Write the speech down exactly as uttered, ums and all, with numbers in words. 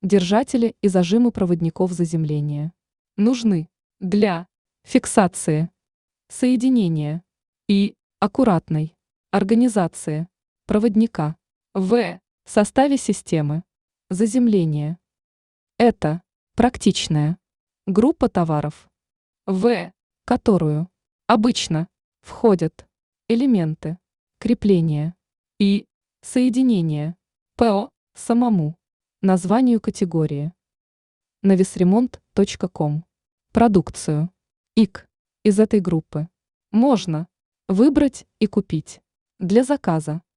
Держатели и зажимы проводников заземления нужны для фиксации, соединения и аккуратной организации проводника в составе системы заземления. Это практичная группа товаров, в которую обычно входят элементы крепления и соединения по самому названию категории. Навесремонт точка ком. Продукцию И К из этой группы можно выбрать и купить для заказа